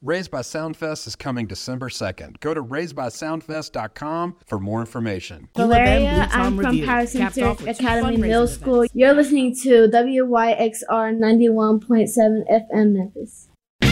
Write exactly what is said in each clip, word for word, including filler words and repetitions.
Raised by Soundfest is coming December second. Go to raised by soundfest dot com for more information. Valeria, I'm from Power Center Academy Middle School. You're listening to W Y X R ninety-one point seven F M Memphis.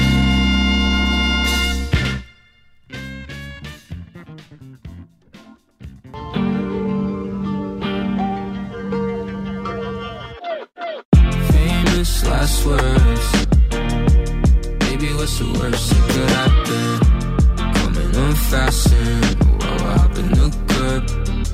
Famous last words. Baby, what's the worst that could happen? Coming unfastened, while I hop in the curb.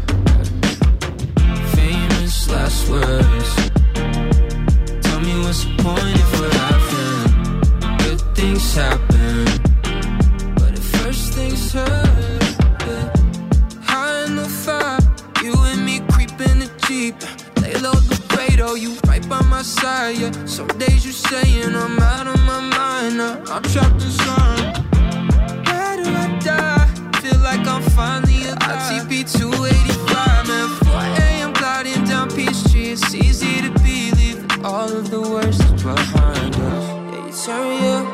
Famous last words. Tell me what's the point if we're laughing? Good things happen, but at first things hurt. High in the fire, you and me creeping the Jeep. Lay low the Grado, you right by my side, yeah. Some days you saying I'm out of my mind, now I'm trapped inside. Where do I die? Feel like I'm finally alive. I T P two eighty-five, man, four a.m. gliding down Peachtree. It's easy to believe that all of the worst is behind us. Yeah, you turn me up,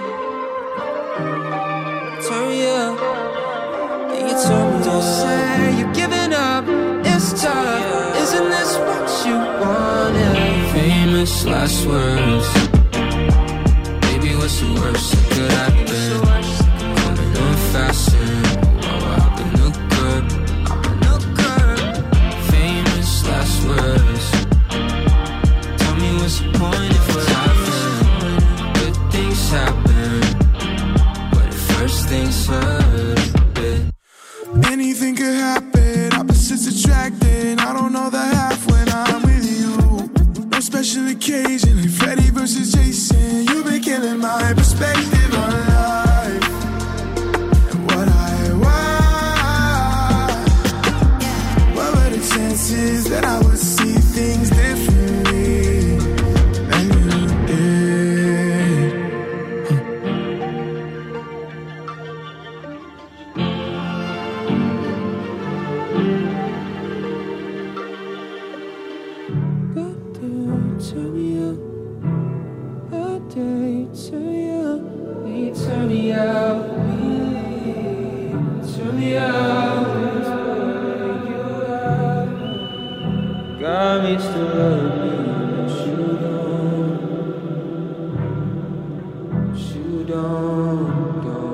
turn me up. Yeah, you turn me up. Don't say you're giving up, it's tough. Isn't this what you wanted? Famous last words. Baby, what's the worst that could happen? Coming unfastened, while I hop in the curb. Famous last words. Tell me what's the point if we're laughing? Good things happen, but at first things hurt a bit. Anything could happen, opposites attracting. I don't know the half when I'm with you. No special occasion, like Freddy versus Jason. You've been killing my perspective on life and what I want. What were the chances that I would see things differently than you did? Turn me up, I dare you, turn me up, you turn me out, turn me out, got me still love me, but you don't, but you don't, don't.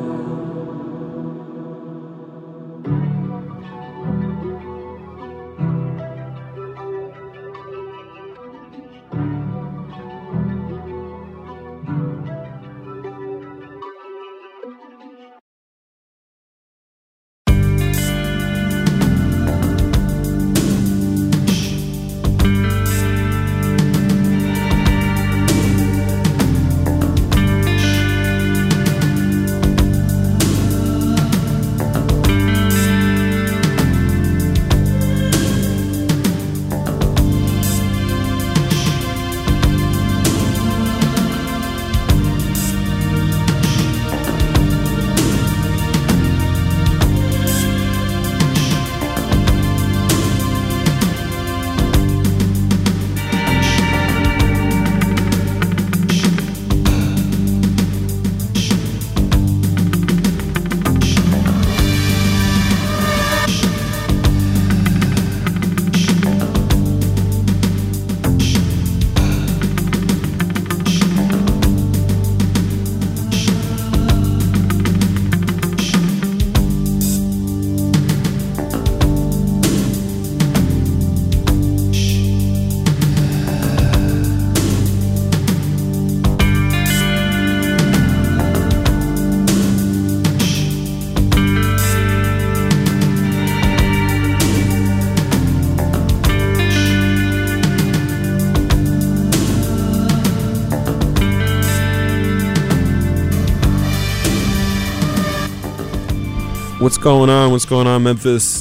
What's going on? What's going on, Memphis?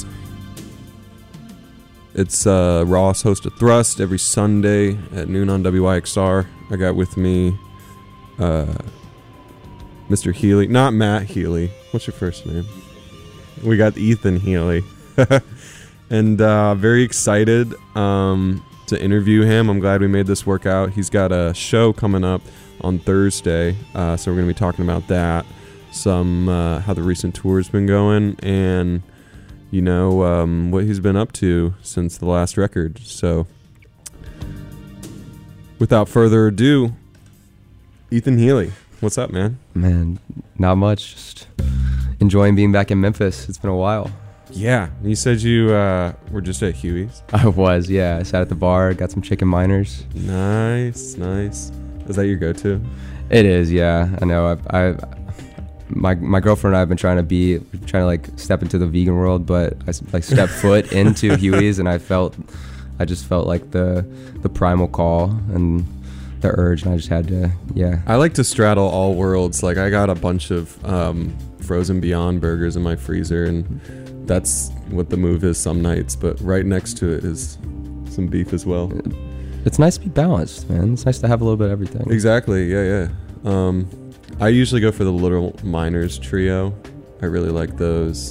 It's uh, Ross, host of Thrust, every Sunday at noon on W Y X R. I got with me uh, Mister Healy. Not Matt Healy. What's your first name? We got Ethan Healy. And uh, very excited um, to interview him. I'm glad we made this work out. He's got a show coming up on Thursday, uh, so we're going to be talking about that. some uh, how the recent tour's been going, and you know um, what he's been up to since the last record. So, without further ado, Ethan Healy, what's up, man? Man, not much. Just enjoying being back in Memphis. It's been a while. Yeah, you said you uh, were just at Huey's. I was, yeah. I sat at the bar, got some chicken miners. Nice, nice. Is that your go-to? It is, yeah. I know. I've, I've my my girlfriend and I have been trying to be trying to like step into the vegan world, but I like stepped foot into Huey's, and I felt, I just felt like the the primal call and the urge, and I just had to, yeah. I like to straddle all worlds. Like I got a bunch of um, frozen Beyond burgers in my freezer, and that's what the move is some nights, but right next to it is some beef as well. It's nice to be balanced, man. It's nice to have a little bit of everything. Exactly, yeah, yeah. Um, I usually go for the Little Miners trio. I really like those.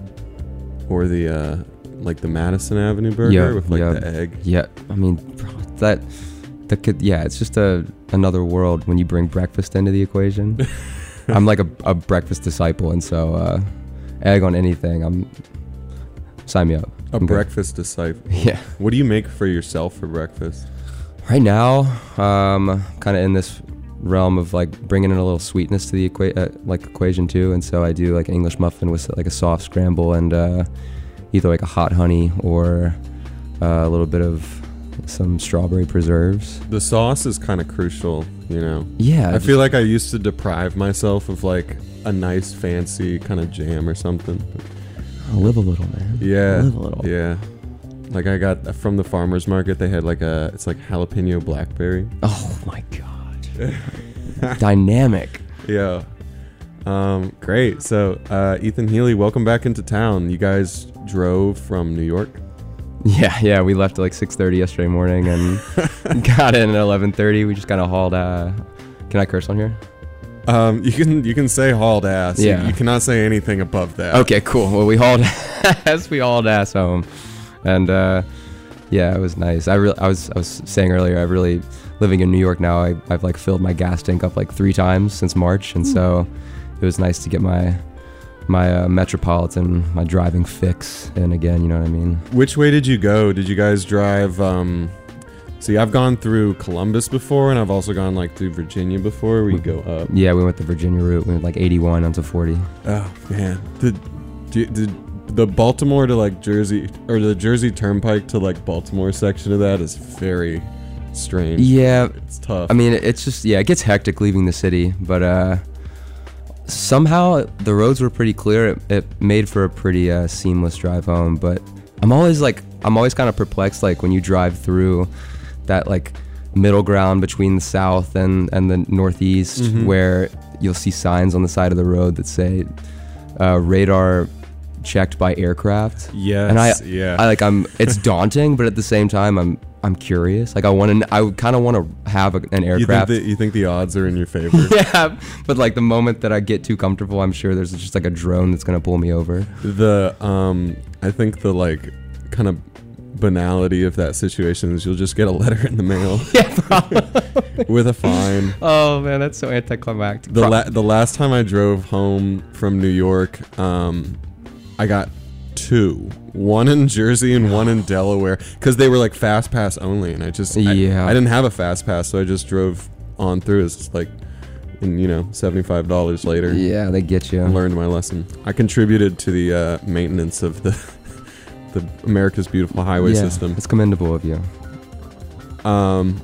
Or the, uh, like the Madison Avenue burger yeah, with like yeah, the egg. Yeah, I mean, bro, that, that could, yeah, it's just a another world when you bring breakfast into the equation. I'm like a, a breakfast disciple, and so, uh, egg on anything, I'm sign me up. A I'm breakfast good. disciple. Yeah. What do you make for yourself for breakfast? Right now, um, kind of in this realm of like bringing in a little sweetness to the equa- uh, like equation too, and so I do like an English muffin with like a soft scramble and uh, either like a hot honey or uh, a little bit of some strawberry preserves. The sauce is kind of crucial, you know. Yeah. I just, feel like I used to deprive myself of like a nice fancy kind of jam or something. I'll live a little, man. Yeah. I'll live a little. Yeah. Like I got from the farmer's market, they had like a, it's like jalapeno blackberry. Oh my God. Dynamic. Yeah. Um, great. So, uh, Ethan Healy, welcome back into town. You guys drove from New York? Yeah, yeah. We left at like six thirty yesterday morning and got in at eleven thirty. We just kind of hauled, uh, can I curse on here? Um, you can you can say hauled ass. Yeah. You, you cannot say anything above that. Okay, cool. Well, we hauled ass. We hauled ass home, and uh, yeah, it was nice. I really, I was, I was saying earlier, I really living in New York now. I, I've like filled my gas tank up like three times since March, and so it was nice to get my my uh, metropolitan, my driving fix in again. You know what I mean? Which way did you go? Did you guys drive? Um, See, I've gone through Columbus before, and I've also gone like through Virginia before. We go up. Yeah, we went the Virginia route. We went like eighty-one onto forty. Oh man, did did the Baltimore to like Jersey or the Jersey Turnpike to like Baltimore section of that is very strange. Yeah, it's tough. I mean, it's just yeah, it gets hectic leaving the city, but uh, somehow the roads were pretty clear. It, it made for a pretty uh, seamless drive home. But I'm always like, I'm always kind of perplexed, like when you drive through that like middle ground between the south and and the northeast, mm-hmm. where you'll see signs on the side of the road that say uh, radar checked by aircraft. Yes, and I, yeah. I like I'm. It's daunting, but at the same time, I'm I'm curious. Like I want to. I kind of want to have a, an aircraft. You think, that, you think the odds are in your favor? Yeah, but like the moment that I get too comfortable, I'm sure there's just like a drone that's gonna pull me over. The um, I think the like kind of banality of that situation is you'll just get a letter in the mail. Yeah, probably. With a fine. Oh man, that's so anticlimactic. The la- the last time I drove home from New York, um, I got two, one in Jersey and one in Delaware, because they were like fast pass only, and I just yeah I, I didn't have a fast pass, so I just drove on through. It's like, and you know, seventy-five dollars later. Yeah, they get you. I learned my lesson. I contributed to the uh, maintenance of the. the America's Beautiful Highway yeah, system. It's commendable of you. Um,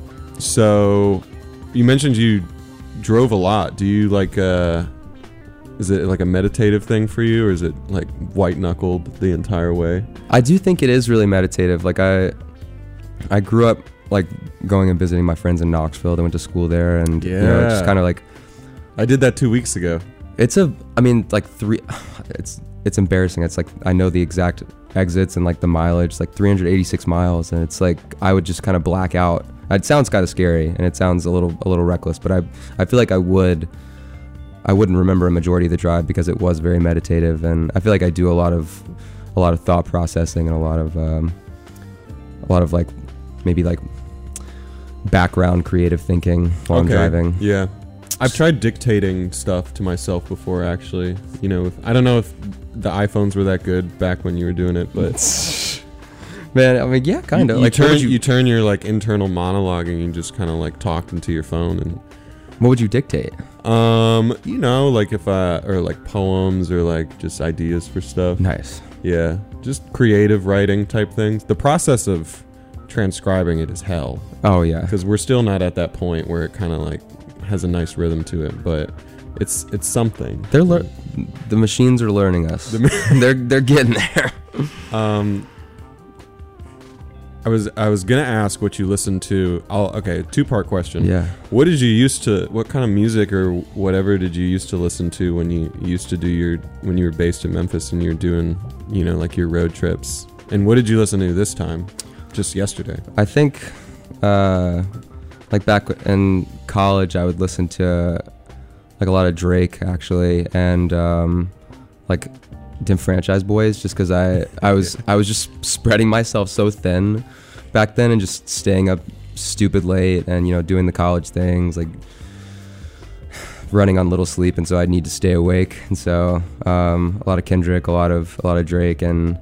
so you mentioned you drove a lot. Do you like, uh, is it like a meditative thing for you, or is it like white knuckled the entire way? I do think it is really meditative. Like I, I grew up like going and visiting my friends in Knoxville. They went to school there, and yeah. you know, it's just kind of like. I did that two weeks ago. It's a, I mean, like three, it's, it's embarrassing. It's like, I know the exact exits and like the mileage, like three hundred eighty-six miles. And it's like, I would just kind of black out. It sounds kind of scary and it sounds a little, a little reckless, but I, I feel like I would, I wouldn't remember a majority of the drive because it was very meditative. And I feel like I do a lot of, a lot of thought processing and a lot of, um, a lot of like, maybe like background creative thinking while okay. I'm driving. Yeah. I've tried dictating stuff to myself before, actually. You know, if, I don't know if the iPhones were that good back when you were doing it, but man, I mean, yeah, kind of. You, like, turn you, you turn your like internal monologue and you just kind of like talked into your phone. And what would you dictate? Um, you know, like if I or like poems or like just ideas for stuff. Nice. Yeah, just creative writing type things. The process of transcribing it is hell. Oh yeah, because we're still not at that point where it kind of like has a nice rhythm to it, but it's it's something. They're lear- the machines are learning us. The ma- they're they're getting there. um, I was I was gonna ask what you listen to. I'll, okay, two part question. Yeah. What did you used to? What kind of music or whatever did you used to listen to when you used to do your when you were based in Memphis and you were doing, you know, like your road trips? And what did you listen to this time? Just yesterday. I think, uh, like back in college, I would listen to like a lot of Drake actually, and um, like Disenfranchised Boys, just because I I was I was just spreading myself so thin back then, and just staying up stupid late, and you know doing the college things like running on little sleep, and so I'd need to stay awake, and so um, a lot of Kendrick, a lot of a lot of Drake, and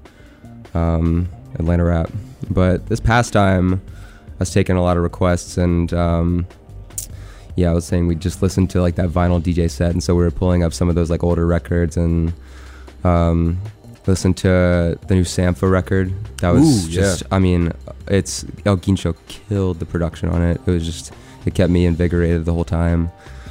um, Atlanta rap. But this past time, I was taking a lot of requests, and um, yeah, I was saying we just listened to like that vinyl D J set, and so we were pulling up some of those like older records and um, listened to the new Sampha record. That was Ooh, just, yeah. I mean, it's El Guincho killed the production on it. It was just, it kept me invigorated the whole time.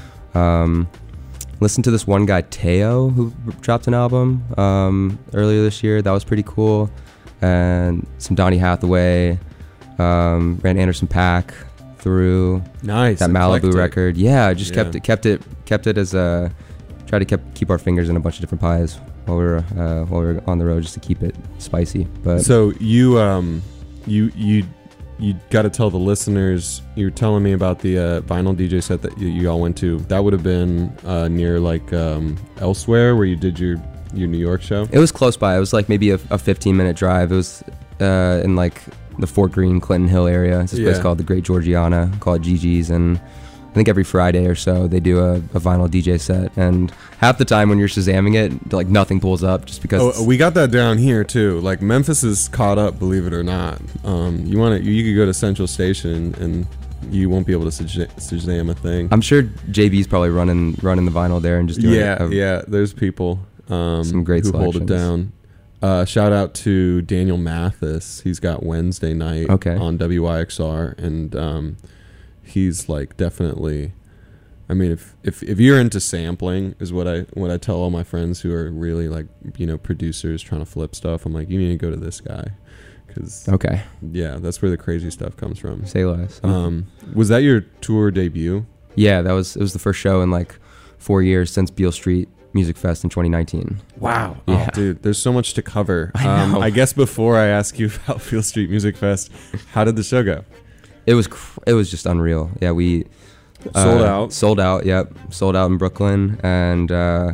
Um, listened to this one guy Teo who dropped an album um, earlier this year. That was pretty cool. And some Donny Hathaway, um, ran Anderson .Paak through nice that Malibu eclectic. record. Yeah, I just Yeah. kept it, kept it, kept it as a try to keep keep our fingers in a bunch of different pies while we were uh, while we were on the road, just to keep it spicy. But so you um you you you got to tell the listeners. You were telling me about the uh, vinyl D J set that you, you all went to. That would have been uh, near like um, elsewhere where you did your. your New York show? It was close by. It was like maybe a, a fifteen minute drive. It was uh, in like the Fort Greene, Clinton Hill area. It's this Yeah. place called the Great Georgiana, called Gigi's, and I think every Friday or so they do a, a vinyl D J set. And half the time when you're Shazamming it, like nothing pulls up just because. Oh, we got that down here too. Like Memphis is caught up, believe it or not. Um, you want to? You could go to Central Station and you won't be able to Shazam a thing. I'm sure J B's probably running running the vinyl there and just doing yeah, a, yeah. There's people. Um, Some great who hold it selections. down. Uh, shout out to Daniel Mathis. He's got Wednesday night Okay. on W Y X R, and um, he's like definitely. I mean, if, if if you're into sampling, is what I what I tell all my friends who are really like you know producers trying to flip stuff. I'm like, you need to go to this guy, because Okay. yeah, that's where the crazy stuff comes from. Say less. Um, was that your tour debut? Yeah, that was it was the first show in like four years since Beale Street Music Fest in twenty nineteen. Wow. Yeah. Oh, dude, there's so much to cover. I Um, know. I guess before I ask you about Beale Street Music Fest, how did the show go? It was cr- it was just unreal. Yeah, we Sold uh, out. Sold out. Yep, sold out in Brooklyn, and uh,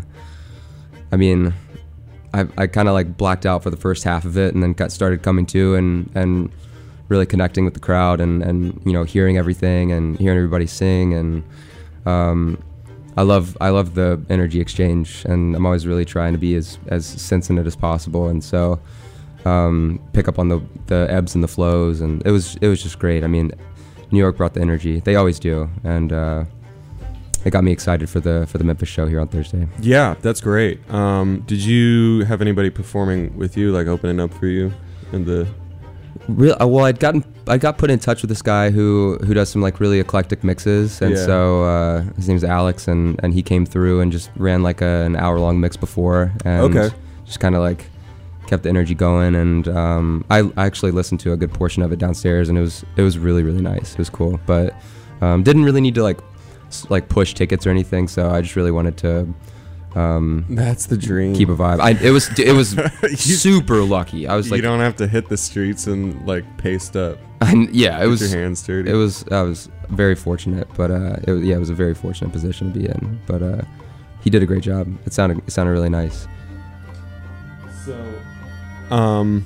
I mean, I I kind of like blacked out for the first half of it, and then got started coming to and and really connecting with the crowd, and and you know hearing everything and hearing everybody sing, and um, I love I love the energy exchange, and I'm always really trying to be as as sensitive as possible, and so um, pick up on the the ebbs and the flows, and it was it was just great. I mean, New York brought the energy; they always do, and uh, it got me excited for the for the Memphis show here on Thursday. Yeah, that's great. Um, did you have anybody performing with you, like opening up for you in the? Real uh, well, I'd gotten I got put in touch with this guy who who does some like really eclectic mixes, and Yeah. so uh, his name's Alex, and and he came through and just ran like a, an hour long mix before, and Okay. just kind of like kept the energy going, and um, I, I actually listened to a good portion of it downstairs, and it was it was really really nice. It was cool, but um, didn't really need to like s- like push tickets or anything, so I just really wanted to. Um, That's the dream. keep a vibe. I, it was it was super lucky. I was you like, don't have to hit the streets and like paste up. I, yeah, it Get was. your hands dirty. It was. I was very fortunate, but uh, it was, yeah, it was a very fortunate position to be in. But uh, he did a great job. It sounded it sounded really nice. So, um,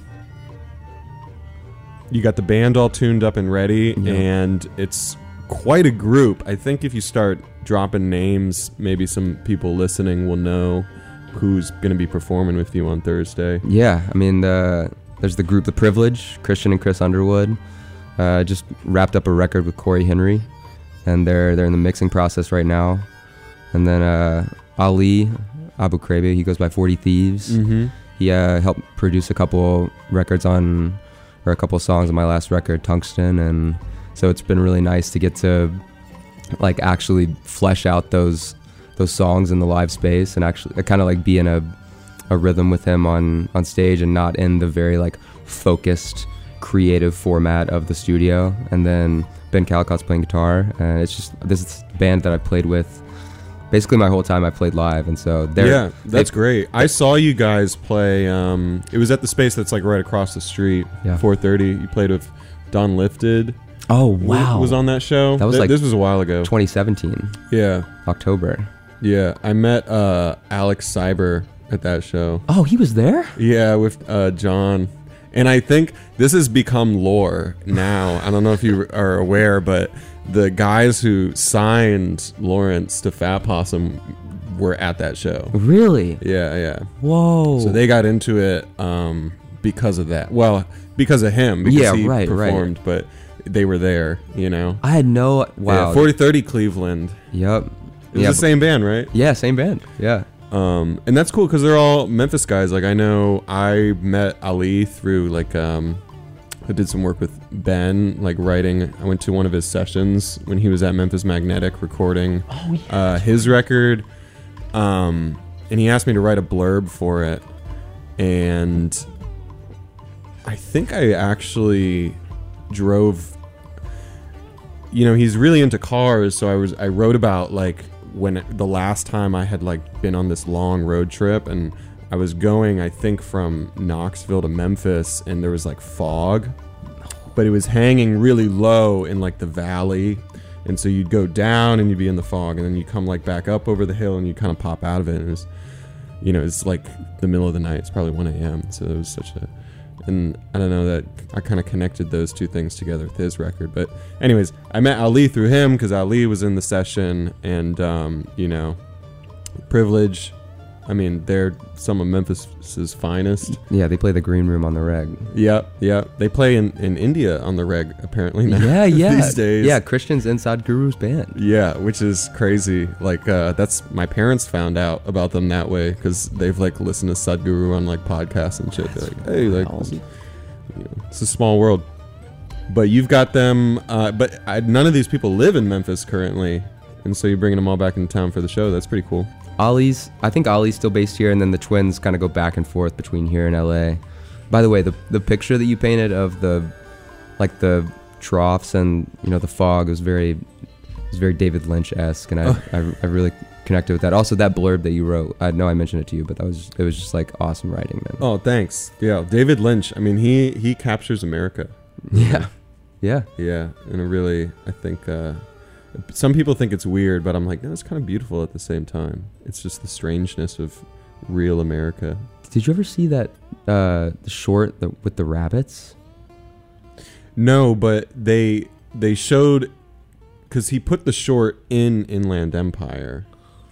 you got the band all tuned up and ready, Yeah. and it's quite a group. I think if you start dropping names, maybe some people listening will know who's going to be performing with you on Thursday. Yeah, I mean, uh, there's the group The Privilege, Christian and Chris Underwood. Uh, just wrapped up a record with Corey Henry, and they're they're in the mixing process right now. And then uh, Ali Abu Krebe, he goes by forty Thieves. Mm-hmm. He uh, helped produce a couple records on, or a couple songs on my last record, Tungsten, and so it's been really nice to get to like actually flesh out those those songs in the live space and actually kind of like be in a a rhythm with him on on stage and not in the very like focused creative format of the studio. And then Ben Calcott's playing guitar, and it's just this is a band that I played with basically my whole time I played live, and so they're yeah, that's they, great. I saw you guys play. Um, it was at the space that's like right across the street. Yeah. four thirty. You played with Don Lifted. Oh wow, was on that show. That was Th- like this was a while ago. twenty seventeen. Yeah, October. Yeah, I met uh, Alex Cyber at that show. Oh, he was there? Yeah, with uh, John. And I think this has become lore now. I don't know if you are aware, but the guys who signed Lawrence to Fat Possum were at that show. Really? Yeah, yeah. Whoa. So they got into it um, because of that. Well, because of him, because yeah, he right, performed, right. but they were there, you know. I had no... Wow. Yeah, forty thirty Cleveland. Yep. It was yeah, the same band, right? Yeah, same band. Yeah. Um, and that's cool because they're all Memphis guys. Like I know I met Ali through like um, I did some work with Ben, like writing. I went to one of his sessions when he was at Memphis Magnetic recording oh, yeah. uh, his record, um, and he asked me to write a blurb for it. And I think I actually drove. You know, he's really into cars, so I was I wrote about like. When it, the last time I had like been on this long road trip, and I was going I think from Knoxville to Memphis, and there was like fog, but it was hanging really low in like the valley, and so you'd go down and you'd be in the fog, and then you come like back up over the hill and you kind of pop out of it, and it was, you know, it's like the middle of the night. It's probably one a.m. so it was such a, and I don't know, that I kind of connected those two things together with his record. But anyways, I met Ali through him because Ali was in the session, and um, you know, Privilege, I mean, they're some of Memphis's finest. Yeah, they play the Green Room on the reg. Yep, yep. They play in, in India on the reg apparently now. Yeah, yeah. These days. Yeah, Christian's inside Guru's band. Yeah, which is crazy. Like uh, that's my parents found out about them that way because they've like listened to Sadhguru on like podcasts and shit. They're like, hey, like, this is, you know, it's a small world. But you've got them. Uh, but I, none of these people live in Memphis currently, and so you're bringing them all back into town for the show. That's pretty cool. Ollie's, I think Ollie's still based here, and then the twins kind of go back and forth between here and L A. By the way, the the picture that you painted of the, like the troughs and you know the fog was very, it was very David Lynch-esque, and I, oh. I I really connected with that. Also, that blurb that you wrote, I know I mentioned it to you, but that was it was just like awesome writing, man. Oh, thanks. Yeah, David Lynch. I mean, he he captures America. Yeah, yeah, yeah, and it really, I think. Uh, Some people think it's weird, but I'm like, no, it's kind of beautiful at the same time. It's just the strangeness of real America. Did you ever see that uh, the short the, with the rabbits? No, but they they showed, because he put the short in Inland Empire,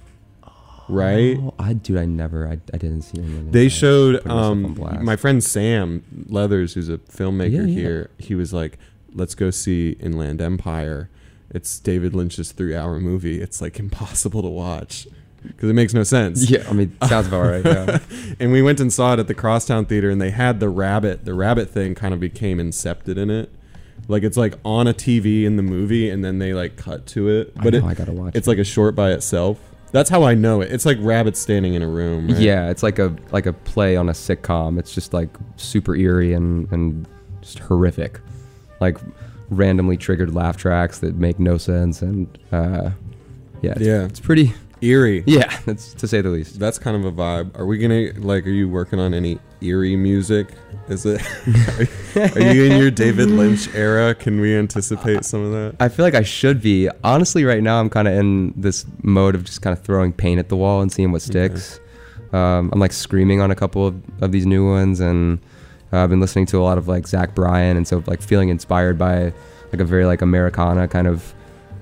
right? Oh, I dude, I never, I, I didn't see Inland They Empire. showed um, my friend Sam Leathers, who's a filmmaker yeah, yeah. here. He was like, let's go see Inland Empire. It's David Lynch's three-hour movie. It's like impossible to watch because it makes no sense. Yeah, I mean, sounds about right. Yeah. And we went and saw it at the Crosstown Theater, and they had the rabbit. The rabbit thing kind of became incepted in it. Like it's like on a T V in the movie, and then they like cut to it. But I know, it, I gotta watch. It's it. like a short by itself. That's how I know it. It's like rabbits standing in a room. Right? Yeah, it's like a like a play on a sitcom. It's just like super eerie and and just horrific. Like randomly triggered laugh tracks that make no sense, and uh yeah it's, yeah it's pretty eerie. Yeah, that's to say the least. That's kind of a vibe. Are we gonna like are you working on any eerie music? Is it are you in your David Lynch era? Can we anticipate some of that? I feel like I should be. Honestly, right now I'm kind of in this mode of just kind of throwing paint at the wall and seeing what sticks. Okay. um I'm like screaming on a couple of, of these new ones, and Uh, I've been listening to a lot of like Zach Bryan, and so like feeling inspired by like a very like Americana kind of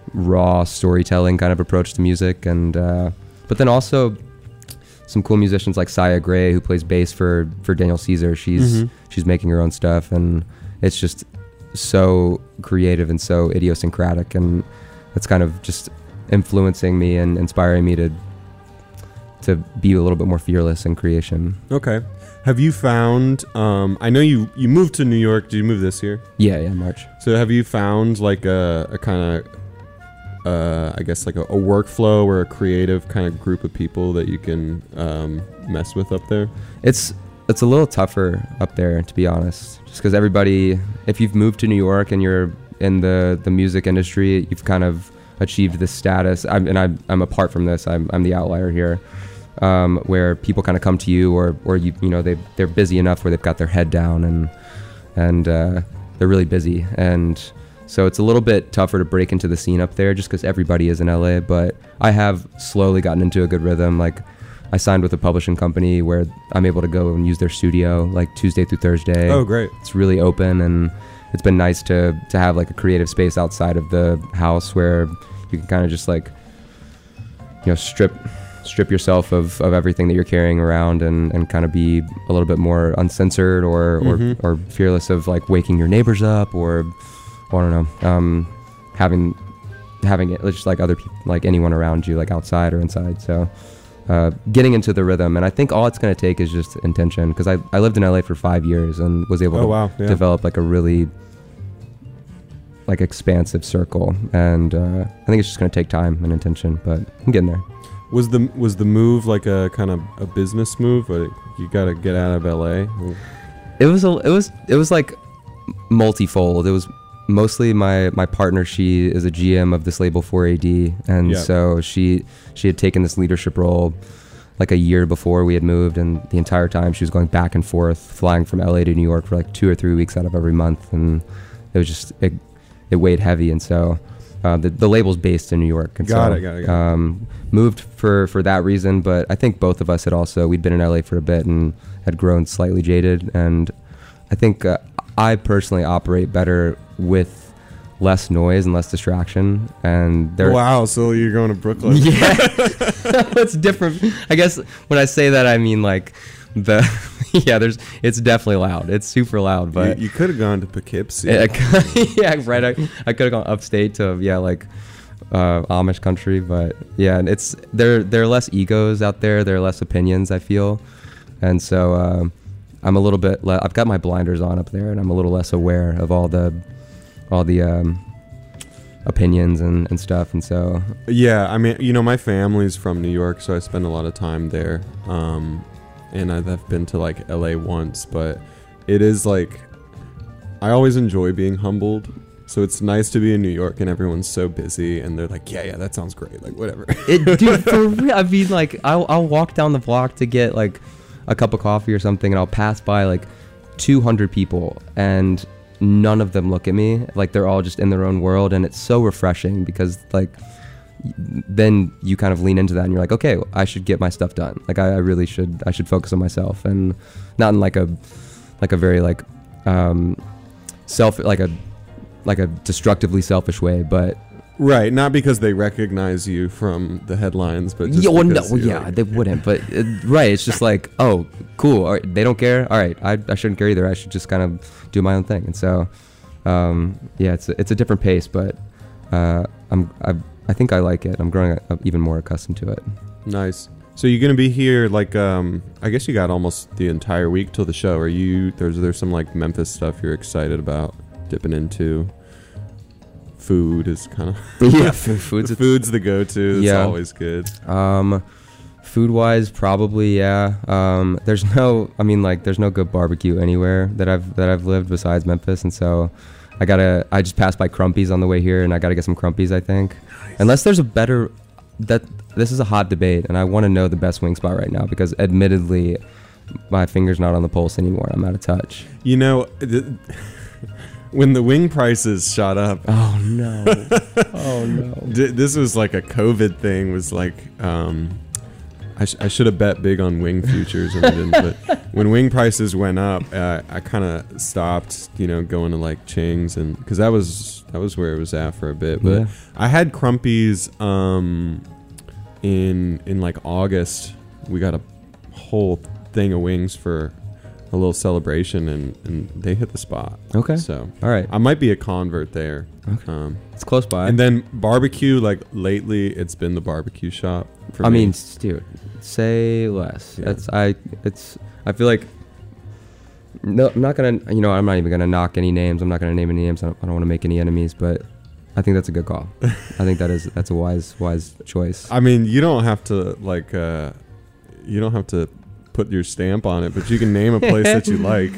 raw storytelling kind of approach to music, and uh, but then also some cool musicians like Saya Gray, who plays bass for for Daniel Caesar. She's mm-hmm. she's making her own stuff, and it's just so creative and so idiosyncratic, and it's kind of just influencing me and inspiring me to to be a little bit more fearless in creation. Okay. Have you found, um, I know you, you moved to New York. Did you move this year? Yeah, yeah, March. So have you found like a, a kind of, uh, I guess like a, a workflow or a creative kind of group of people that you can um, mess with up there? It's it's a little tougher up there, to be honest, just because everybody, if you've moved to New York and you're in the, the music industry, you've kind of achieved this status. I'm, and I'm, I'm apart from this. I'm, I'm the outlier here. Um, where people kind of come to you, or, or you, you know, they they're busy enough where they've got their head down and and uh, they're really busy, and so it's a little bit tougher to break into the scene up there, just because everybody is in L A. But I have slowly gotten into a good rhythm. Like, I signed with a publishing company where I'm able to go and use their studio like Tuesday through Thursday. Oh, great! It's really open, and it's been nice to to have like a creative space outside of the house where you can kind of just like, you know, strip. strip yourself of, of everything that you're carrying around, and, and kind of be a little bit more uncensored or, mm-hmm. or, or fearless of like waking your neighbors up, or, or I don't know, um, having, having it just like other people, like anyone around you, like outside or inside. So, uh, getting into the rhythm. And I think all it's going to take is just intention. Cause I, I lived in L A for five years and was able oh, to wow. yeah. develop like a really like expansive circle. And, uh, I think it's just going to take time and intention, but I'm getting there. Was the was the move like a kind of a business move, or you got to get out of L A? It was a, it was it was like multifold. It was mostly my my partner. She is a G M of this label four A D, and yep. so she she had taken this leadership role like a year before we had moved, and the entire time she was going back and forth, flying from L A to New York for like two or three weeks out of every month, and it was just it, it weighed heavy, and so. Uh, the, the label's based in New York. And got so, it, got it, got um, it. Moved for, for that reason, but I think both of us had also, we'd been in L A for a bit and had grown slightly jaded. And I think uh, I personally operate better with less noise and less distraction. And there. Wow, so you're going to Brooklyn. Yeah. It's different. I guess when I say that, I mean like the... yeah, there's. It's definitely loud. It's super loud. But you, you could have gone to Poughkeepsie. Yeah, right. I, I could have gone upstate to yeah, like uh, Amish country. But yeah, and it's there. There are less egos out there. There are less opinions, I feel, and so uh, I'm a little bit. Le- I've got my blinders on up there, and I'm a little less aware of all the, all the um, opinions and, and stuff. And so yeah, I mean, you know, my family's from New York, so I spend a lot of time there. Um, And I've been to like L A once, but it is like, I always enjoy being humbled. So it's nice to be in New York and everyone's so busy and they're like, yeah, yeah, that sounds great. Like whatever. It, dude, for real. I mean, like I'll, I'll walk down the block to get like a cup of coffee or something, and I'll pass by like two hundred people and none of them look at me. Like they're all just in their own world. And it's so refreshing because like, then you kind of lean into that and you're like, okay, well, I should get my stuff done. Like I, I really should, I should focus on myself, and not in like a, like a very like, um, self, like a, like a destructively selfish way, but right. Not because they recognize you from the headlines, but just yeah, well, no, well, yeah, like, they wouldn't, but it, right. It's just like, oh, cool. All right, they don't care. All right. I, I shouldn't care either. I should just kind of do my own thing. And so, um, yeah, it's, a, it's a different pace, but, uh, I'm, I've, I think I like it. I'm growing even more accustomed to it. Nice. So you're gonna be here like um I guess you got almost the entire week till the show. Are you there's there's some like Memphis stuff you're excited about dipping into? Food is kind of yeah, food's the food's the go-to. It's yeah. always good. Um, food wise, probably yeah. Um, there's no I mean like there's no good barbecue anywhere that I've that I've lived besides Memphis, and so. I gotta. I just passed by Crumpy's on the way here, and I gotta get some Crumpy's. I think, nice. Unless there's a better. That this is a hot debate, and I want to know the best wing spot right now because, admittedly, my finger's not on the pulse anymore. I'm out of touch. You know, the, when the wing prices shot up. Oh no! Oh no! This was like a COVID thing. Was like, um, I, sh- I should have bet big on wing futures, and I didn't. But when wing prices went up, uh, I kind of stopped, you know, going to like Ching's, and because that was that was where it was at for a bit. But Yeah. I had Crumpy's um, in in like August. We got a whole thing of wings for a little celebration, and, and they hit the spot. Okay. So All right. I might be a convert there. Okay. Um, It's close by. and then barbecue, like lately, it's been the barbecue shop. For I me. mean, s- dude, say less. Yeah. That's I. It's. I feel like. No, I'm not gonna. You know, I'm not even gonna knock any names. I'm not gonna name any names. I don't, I don't want to make any enemies. But I think that's a good call. I think that is that's a wise wise choice. I mean, you don't have to like, uh, you don't have to put your stamp on it, but you can name a place that you like.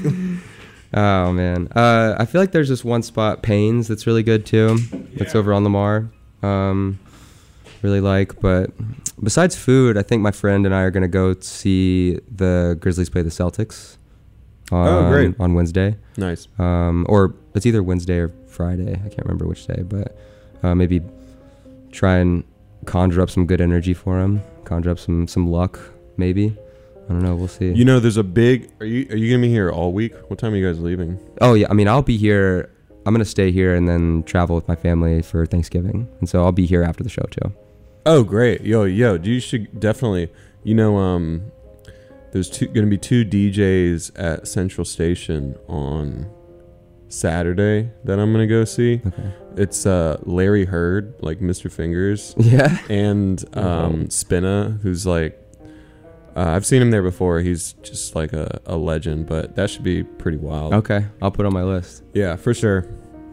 Oh man, uh, I feel like there's this one spot, Payne's, that's really good too. That's over on Lamar. Um, really like, but besides food, I think my friend and I are gonna go see the Grizzlies play the Celtics. On, Oh, great. On Wednesday, Nice. um, or it's either Wednesday or Friday. I can't remember which day, but uh, maybe try and conjure up some good energy for him. Conjure up some some luck, maybe. I don't know. We'll see. You know, there's a big. Are you are you gonna be here all week? What time are you guys leaving? Oh yeah, I mean, I'll be here. I'm gonna stay here and then travel with my family for Thanksgiving, and so I'll be here after the show too. Oh, great. Yo, yo, you should definitely. You know, um, there's two gonna be two D Js at Central Station on Saturday that I'm gonna go see. Okay. It's uh Larry Hurd, like Mister Fingers, Yeah. and um, Spinna, who's like. Uh, I've seen him there before. He's just like a, a legend, but that should be pretty wild. Okay, I'll put it on my list. Yeah, for sure.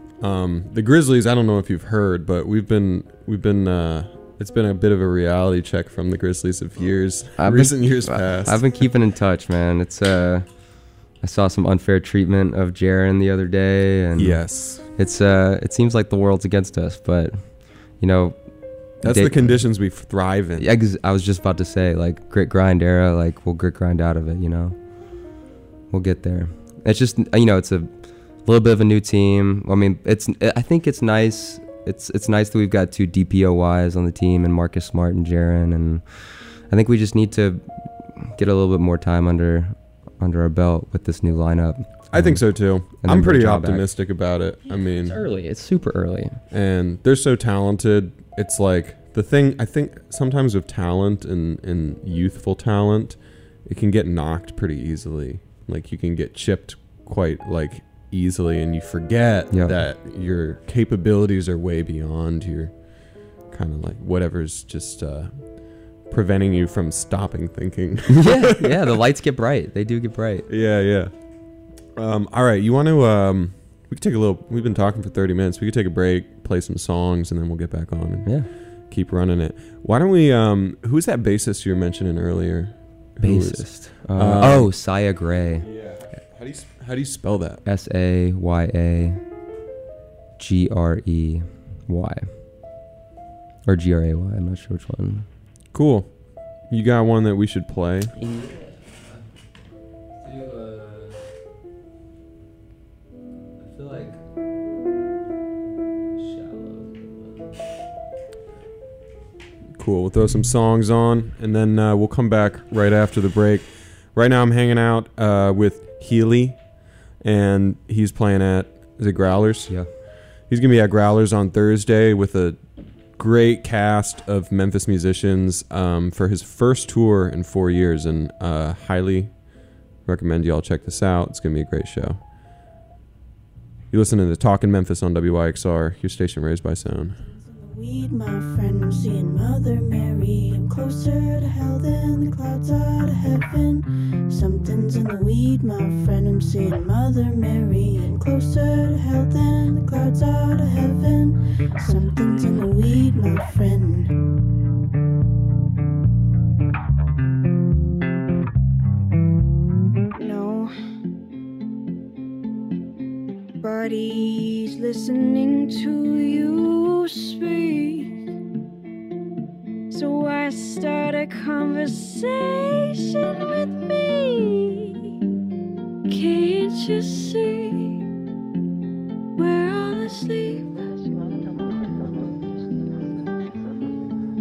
Um, the Grizzlies, I don't know if you've heard, but we've been we've been uh, it's been a bit of a reality check from the Grizzlies of years, I've recent been, years past. I've been keeping in touch, man. It's uh, I saw some unfair treatment of Jaren the other day, and yes, it's uh, it seems like the world's against us, but you know. that's they- the conditions we thrive in. Ex- I was just about to say, like, grit grind era, like, we'll grit grind out of it, you know? We'll get there. It's just, you know, it's a little bit of a new team. I mean, it's, I think it's nice. It's it's nice that we've got two D P O Ys on the team, and Marcus Smart and Jaren, and I think we just need to get a little bit more time under under our belt with this new lineup. I think so too. then I'm pretty bring Jaw back. optimistic about it. I mean, It's early. It's super early. and they're so talented. It's like the thing, I think sometimes with talent and, and youthful talent, it can get knocked pretty easily. Like you can get chipped quite like easily, and you forget Yep. that your capabilities are way beyond your kind of like whatever's just uh, preventing you from stopping thinking. yeah, yeah. The lights get bright. They do get bright. Yeah, yeah. Um, all right, you want to? Um, we could take a little. We've been talking for thirty minutes. We could take a break, play some songs, and then we'll get back on and Yeah. keep running it. Why don't we? Um, who's that bassist you were mentioning earlier? Who is- Bassist. Uh, Um, oh, Saya Gray. Yeah. How do you sp- How do you spell that? S A Y A G R E Y. Or G R A Y. I'm not sure which one. Cool. You got one that we should play? I feel like Cool. We'll throw some songs on, and then uh, we'll come back right after the break. Right now, I'm hanging out uh, with Healy, and he's playing at is it Growlers? Yeah. He's gonna be at Growlers on Thursday with a great cast of Memphis musicians um, for his first tour in four years, and uh, highly recommend y'all check this out. It's gonna be a great show. You listening to Talkin' Memphis on W Y X R, your station raised by sound. Weed, my friend, I'm seeing Mother Mary. I'm closer to hell than the clouds are to heaven. Something's in the weed, my friend, I'm seeing Mother Mary. I'm closer to hell than the clouds are to heaven. Something's in the weed, my friend. Nobody's listening to you speak, so I start a conversation with me. Can't you see we're all asleep?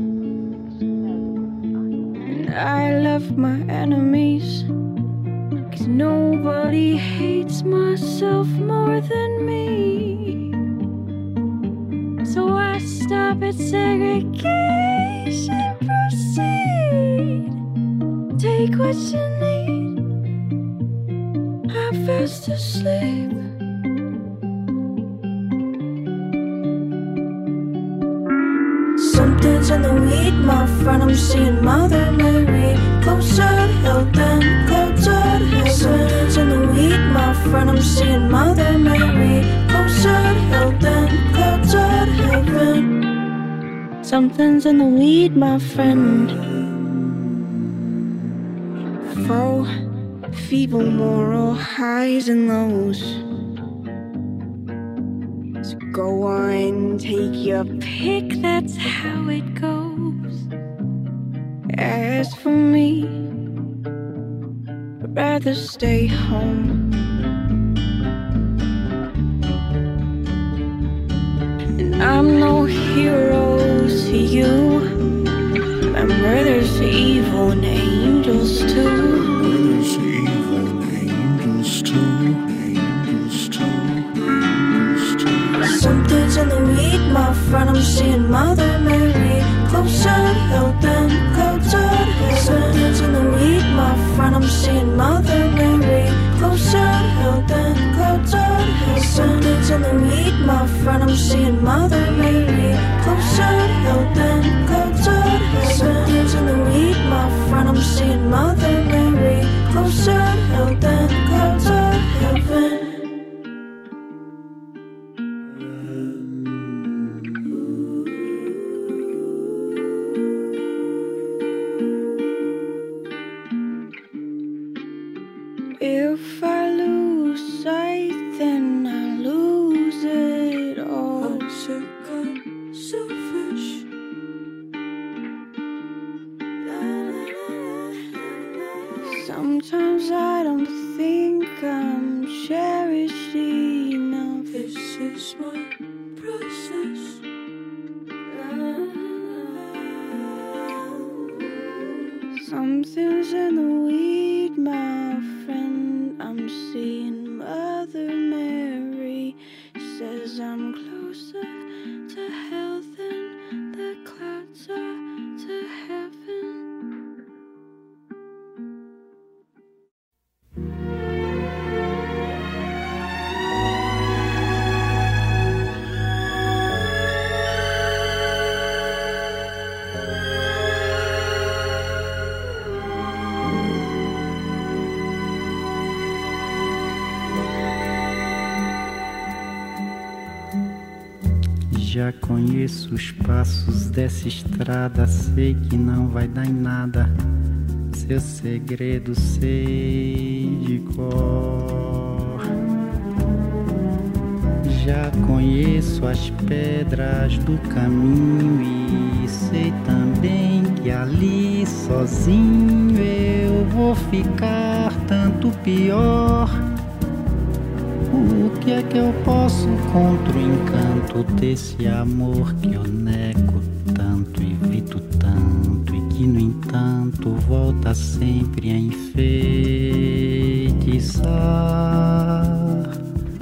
And I love my enemies, 'cause nobody hates myself more than me. So I stop at segregation, proceed. Take what you need, I'm fast asleep. Something's in the weed, my friend, I'm seeing Mother Mary. Closer to hell than closer to heaven. Something's in the weed, my friend, I'm seeing Mother Mary. Closer to hell than closer to heaven. Something's in the weed, my friend. Foe, feeble moral highs and lows. So go on, take your pick, that's how it goes. As for me, I'd rather stay home. And I'm no hero to you. Remember there's evil and angels too. There's evil and angels too. Angels too. Angels too. Something's in the weed, my friend, I'm seeing Mother Mary. Closer to hell than closer to heaven. Something's in the weed, my friend, I'm seeing Mother Mary. Closer to hell than closer to heaven. Something's in the weed, my friend, I'm seeing Mother Mary. Closer to hell than closer to heaven. Something's in the weed, my friend, I'm seeing Mother Mary. Closer to hell than closer to heaven. If I lose sight, then I lose it all. I'm sick, I'm selfish. Sometimes I don't think I'm cherished enough. This is my process. Something's in the weed, my friend. I'm seeing Mother Mary. Says I'm closer to hell than the clouds are to heaven. Já conheço os passos dessa estrada, sei que não vai dar em nada. Seu segredo sei de cor. Já conheço as pedras do caminho e sei também que ali sozinho eu vou ficar tanto pior. O que é que eu posso contra o encanto desse amor que eu nego tanto, evito tanto e que no entanto volta sempre a enfeitiçar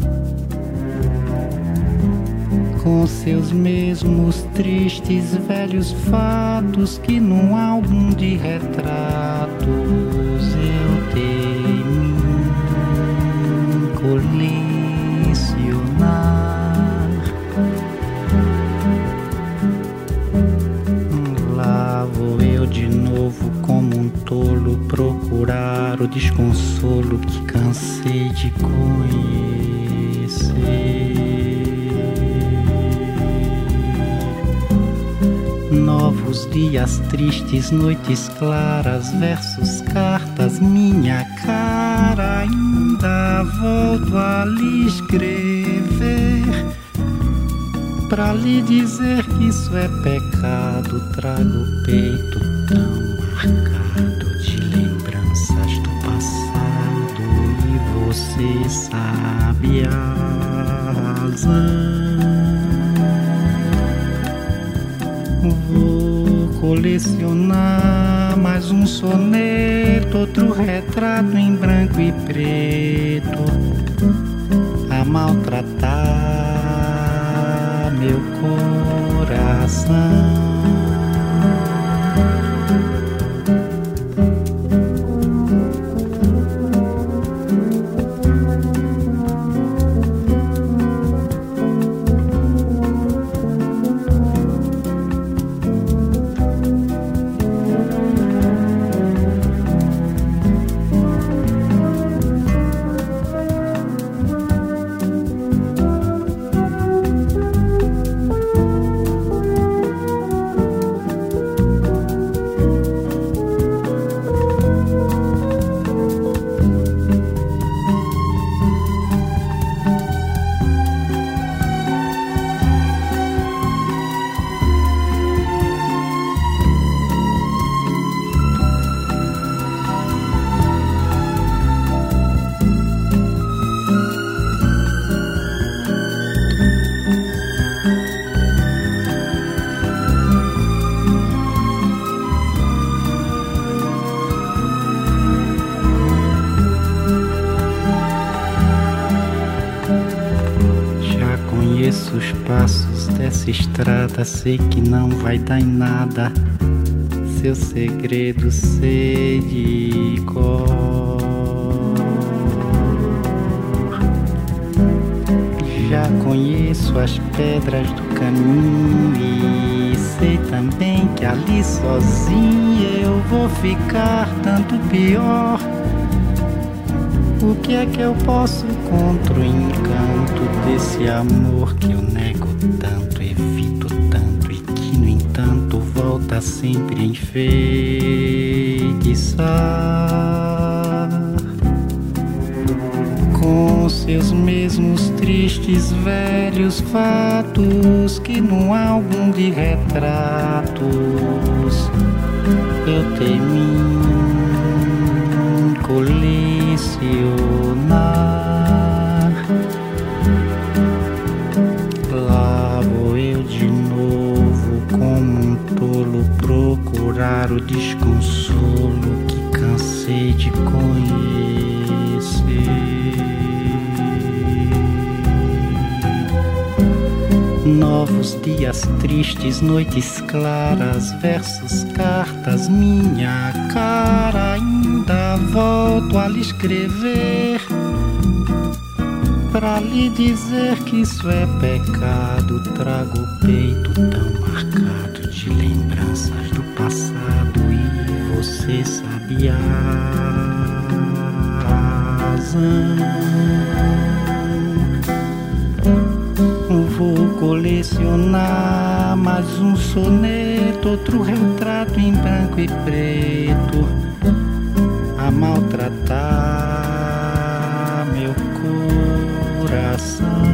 com seus mesmos tristes velhos fatos que num álbum de retratos eu temi colecionar. Lá vou eu de novo como um tolo procurar o desconsolo que cansei de conhecer. Novos dias tristes, noites claras, versos, cartas, minha cara. Ainda volto a lhe escrever pra lhe dizer que isso é pecado. Trago o peito tão marcado de lembranças do passado e você sabe a razão. Vou colecionar mais um soneto, outro retrato em branco e preto a maltratar meu coração. Os passos dessa estrada, sei que não vai dar em nada. Seu segredo sei de cor. Já conheço as pedras do caminho e sei também que ali sozinho eu vou ficar tanto pior. O que é que eu posso contra o encanto desse amor que eu nego tanto, evito tanto e que no entanto volta sempre a enfeitiçar com seus mesmos tristes velhos fatos que num álbum de retratos eu temi colecionar. Lá vou eu de novo como um tolo procurar o desconsolo que cansei de conhecer. Novos dias tristes, noites claras, versos, cartas, minha cara. Ainda volto a lhe escrever pra lhe dizer que isso é pecado. Trago o peito tão marcado de lembranças do passado e você sabe a razão. Vou colecionar mais um soneto, outro retrato em branco e preto a maltratar meu coração.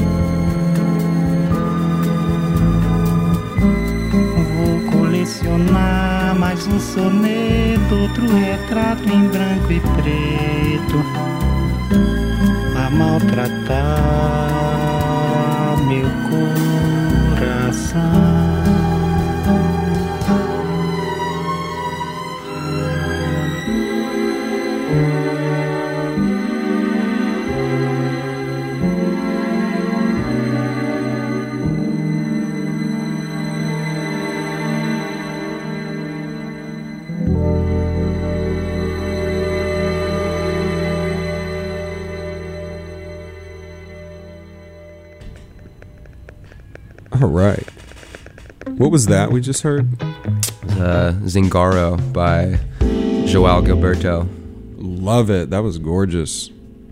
Vou colecionar mais um soneto, outro retrato em branco e preto a maltratar meu coração. All right. What was that we just heard? Uh, Zingaro by Joao Gilberto. Love it. That was gorgeous.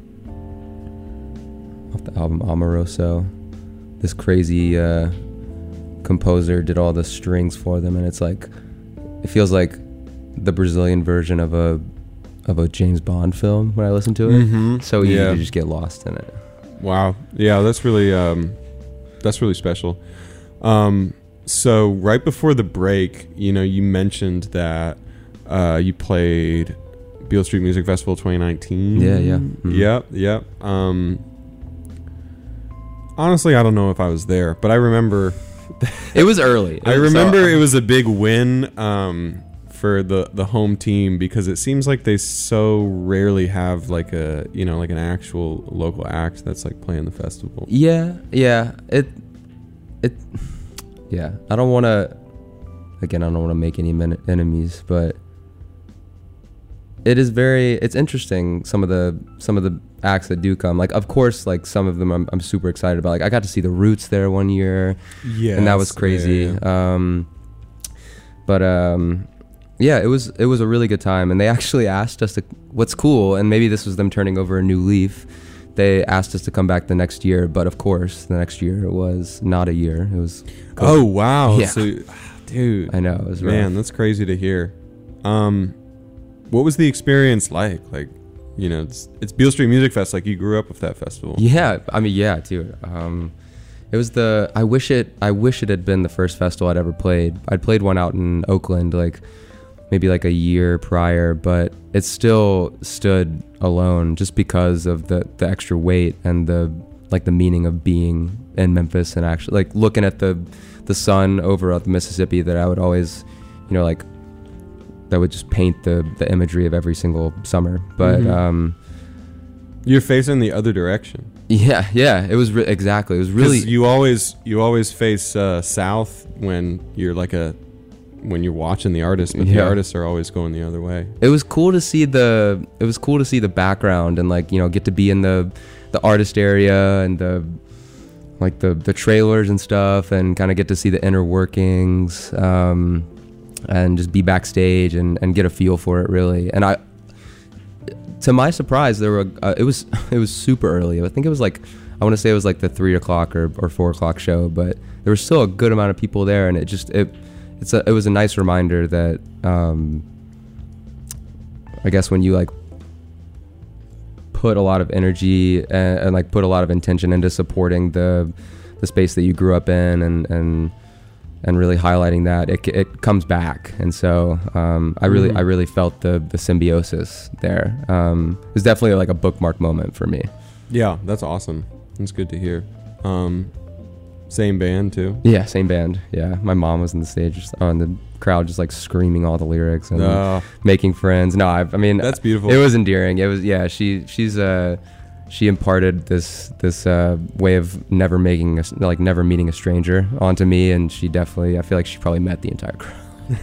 Off the album Amoroso. This crazy uh, composer did all the strings for them, and it's like, it feels like the Brazilian version of a of a James Bond film when I listen to it. Mm-hmm. So easy yeah. to just get lost in it. Wow. Yeah, that's really um, that's really special. Um, so right before the break, you know, you mentioned that uh, you played Beale Street Music Festival twenty nineteen. Yeah, yeah. Mm-hmm. Yep, yep. Um, honestly, I don't know if I was there, but I remember... It was early. I remember so, it was a big win um, for the the home team, because it seems like they so rarely have like a you know like an actual local act that's like playing the festival. Yeah, yeah. It it yeah. I don't want to. Again, I don't want to make any men- enemies, but it is very. It's interesting. Some of the some of the acts that do come. Like, of course, like some of them, I'm I'm super excited about. Like, I got to see the Roots there one year, yeah, and that was crazy. Yeah, yeah. Um, but um, yeah, it was it was a really good time, and they actually asked us to. What's cool, and maybe this was them turning over a new leaf. They asked us to come back the next year, but of course, the next year was not a year. It was. COVID. Oh wow! Yeah. So, dude, I know it was man. rough. That's crazy to hear. Um, what was the experience like? Like, you know, it's it's Beale Street Music Fest. Like, you grew up with that festival. Yeah, I mean, yeah, dude. Um, it was the. I wish it. I wish it had been the first festival I'd ever played. I'd played one out in Oakland, like maybe like a year prior, but it still stood alone just because of the the extra weight and the like the meaning of being in Memphis and actually like looking at the the sun over at the Mississippi that I would always, you know, like that would just paint the the imagery of every single summer. But Mhm. um You're facing the other direction. yeah, yeah, it was re- exactly. It was 'Cause really you always you always face uh, south when you're like a when you're watching the artist, but the Yeah. artists are always going the other way. it was cool to see the it was cool to see the background and like, you know, get to be in the the artist area and the like the the trailers and stuff and kind of get to see the inner workings um and just be backstage and and get a feel for it really. And I to my surprise there were uh, it was it was super early. I think it was like I want to say it was like the three o'clock or, or four o'clock show, but there was still a good amount of people there, and it just it it's a, it was a nice reminder that um I guess when you like put a lot of energy and, and like put a lot of intention into supporting the the space that you grew up in and and and really highlighting that, it it comes back. And so um, I really Mhm. I really felt the the symbiosis there. Um, it was definitely like a bookmark moment for me. Yeah, that's awesome. That's good to hear. Um, same band too. Yeah, same band. Yeah, my mom was on the stage, just, on the crowd, just like screaming all the lyrics and Uh, making friends. No, I, I mean that's beautiful. It was endearing. It was yeah. She she's uh she imparted this this uh way of never making a, like never meeting a stranger onto me, and she definitely I feel like she probably met the entire crowd.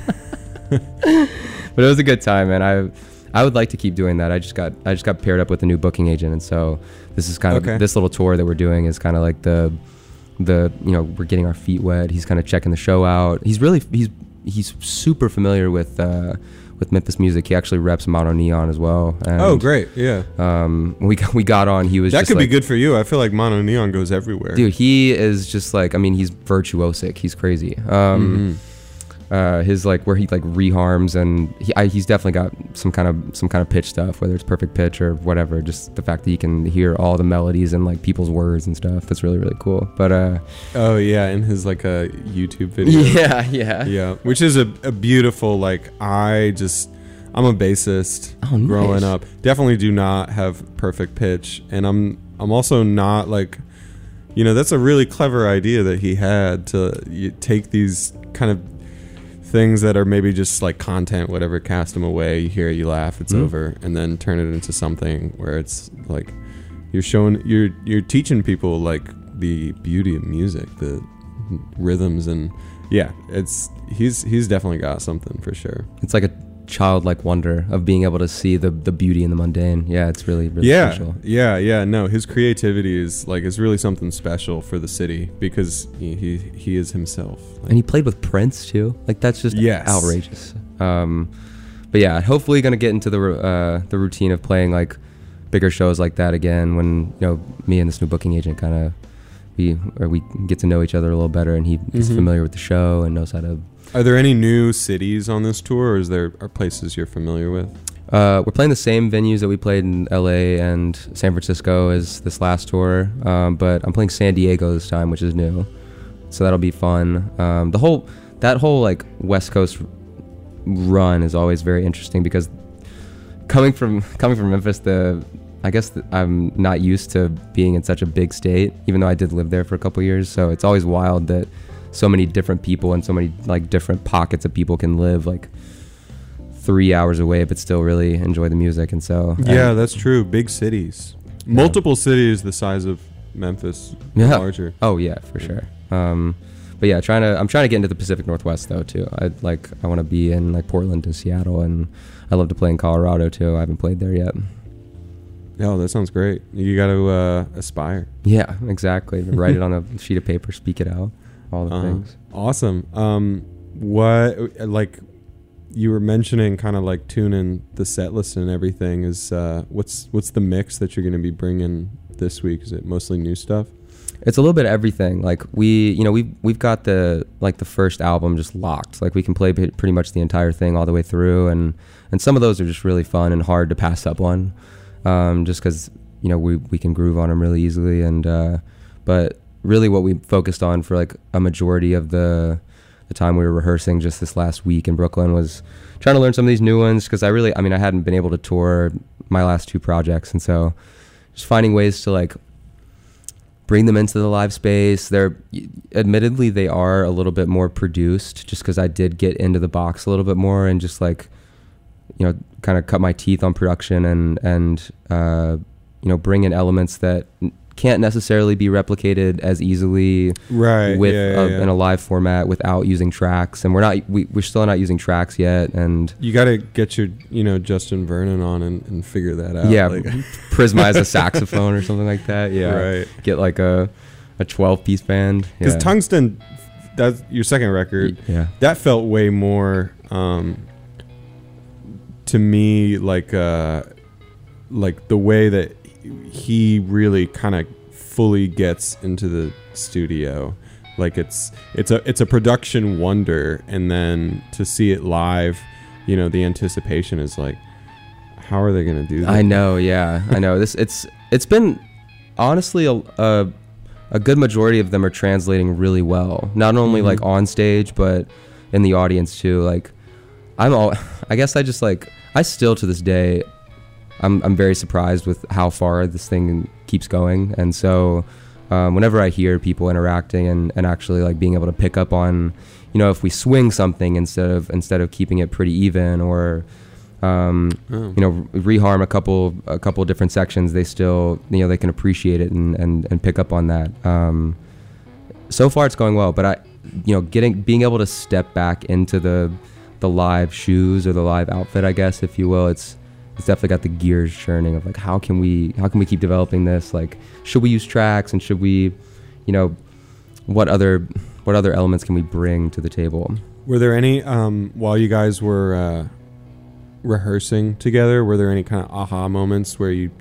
But it was a good time, and I I would like to keep doing that. I just got I just got paired up with a new booking agent, and so this is kind of Okay. this little tour that we're doing is kind of like the the you know we're getting our feet wet. He's kind of checking the show out. He's really he's he's super familiar with uh, with Memphis music. He actually reps Mono Neon as well. And, oh, great. Yeah. Um, when we got, we got on, he was That just could like, be good for you. I feel like Mono Neon goes everywhere. dude. He is just like I mean he's virtuosic. He's crazy. Um, Mhm. uh, his like where he like reharms and he, I, he's definitely got some kind of some kind of pitch stuff, whether it's perfect pitch or whatever. Just the fact that he can hear all the melodies and like people's words and stuff. That's really really cool. But uh, Oh yeah, in his like a YouTube video. yeah, yeah, Yeah, which is a, a beautiful like I just I'm a bassist Oh, nice. growing up. Definitely do not have perfect pitch, and I'm I'm also not like, you know, that's a really clever idea that he had to you take these kind of things that are maybe just like content, whatever, cast them away. You hear it, you laugh, it's Mhm. over, and then turn it into something where it's like you're showing you're you're teaching people like the beauty of music, the rhythms, and yeah, it's he's he's definitely got something for sure. It's like a childlike wonder of being able to see the the beauty in the mundane. Yeah, it's really really yeah, special. yeah, yeah. No, his creativity is like is really something special for the city because he he, he is himself. Like, And he played with Prince too. Like that's just Yes. outrageous. Um, but yeah, hopefully gonna get into the uh, the routine of playing like bigger shows like that again when you know me and this new booking agent kind of we or we get to know each other a little better, and he is Mhm. familiar with the show and knows how to. Are there any new cities on this tour, or is there are places you're familiar with? Uh, we're playing the same venues that we played in L A and San Francisco as this last tour, um, but I'm playing San Diego this time, which is new, so that'll be fun. Um, the whole that whole like West Coast run is always very interesting because coming from coming from Memphis, the I guess th- I'm not used to being in such a big state, even though I did live there for a couple of years. So it's always wild that so many different people and so many like different pockets of people can live like three hours away, but still really enjoy the music. And so yeah, and, that's true. Big cities, multiple yeah. cities the size of Memphis, yeah. larger. Oh yeah, for yeah. sure. Um, but yeah, trying to I'm trying to get into the Pacific Northwest though too. I like I want to be in like Portland and Seattle, and I love to play in Colorado too. I haven't played there yet. Oh, that sounds great. You got to uh, aspire. Yeah, exactly. Write it on a sheet of paper, speak it out, all the uh, things. Awesome. Um, what like you were mentioning, kind of like tuning the set list and everything. Is uh, what's what's the mix that you're going to be bringing this week? Is it mostly new stuff? It's a little bit of everything. Like we, you know, we've we've got the like the first album just locked. Like we can play pretty much the entire thing all the way through, and and some of those are just really fun and hard to pass up on. Um, just because, you know, we, we can groove on them really easily. And, uh, but really what we focused on for like a majority of the, the time we were rehearsing just this last week in Brooklyn was trying to learn some of these new ones. Cause I really, I mean, I hadn't been able to tour my last two projects. And so just finding ways to like bring them into the live space. They're admittedly, they are a little bit more produced just cause I did get into the box a little bit more and just like, you know, kind of cut my teeth on production and, and, uh, you know, bring in elements that can't necessarily be replicated as easily right, with yeah, a, yeah. in a live format without using tracks. And we're not, we, we're still not using tracks yet. And you got to get your, you know, Justin Vernon on and, and figure that out. Yeah. Like Prismize a saxophone or something like that. Yeah. Right. Get like a, a twelve piece band. Cause yeah. Tungsten, that's your second record. Yeah. That felt way more, um, to me, like uh, like the way that he really kind of fully gets into the studio, like it's it's a it's a production wonder, and then to see it live, you know, the anticipation is like, how are they gonna do that? I know, yeah, I know. This it's it's been honestly a, a a good majority of them are translating really well, not only mm-hmm. like on stage but in the audience too. Like I'm all, I guess I just like. I still to this day, I'm I'm very surprised with how far this thing keeps going. And so um, whenever I hear people interacting and, and actually like being able to pick up on, you know, if we swing something instead of instead of keeping it pretty even, or um, oh. you know, reharm a couple a couple different sections, they still, you know, they can appreciate it and, and, and pick up on that. Um, so far it's going well, but I, you know, getting being able to step back into the the live shoes or the live outfit, I guess, if you will, it's it's definitely got the gears churning of like, how can we how can we keep developing this? Like, should we use tracks, and should we, you know, what other what other elements can we bring to the table? Were there any um while you guys were uh rehearsing together, were there any kind of aha moments where you